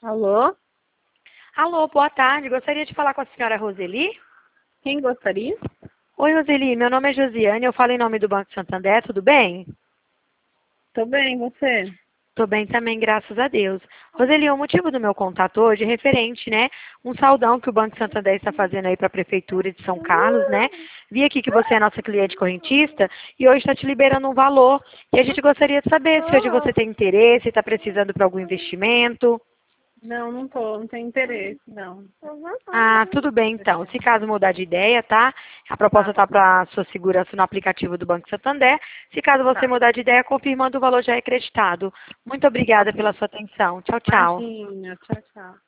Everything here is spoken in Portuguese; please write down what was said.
Alô? Alô, boa tarde. Gostaria de falar com a senhora Roseli. Quem gostaria? Oi, Roseli. Meu nome é Josiane. Eu falo em nome do Banco Santander. Tudo bem? Tô bem, você? Tô bem também, graças a Deus. Roseli, o motivo do meu contato hoje é referente, né? Um saudão que o Banco Santander está fazendo aí para a Prefeitura de São Carlos, né? Vi aqui que você é nossa cliente correntista e hoje está te liberando um valor. E a gente gostaria de saber se hoje você tem interesse, está precisando para algum investimento. Não, não tenho interesse, não. Ah, tudo bem então. Se caso mudar de ideia, tá? A proposta Tá, está para sua segurança no aplicativo do Banco Santander. Se caso você tá. mudar de ideia, confirmando o valor já é acreditado. Muito obrigada Ok. pela sua atenção. Tchau, tchau. Imagina, tchau, tchau.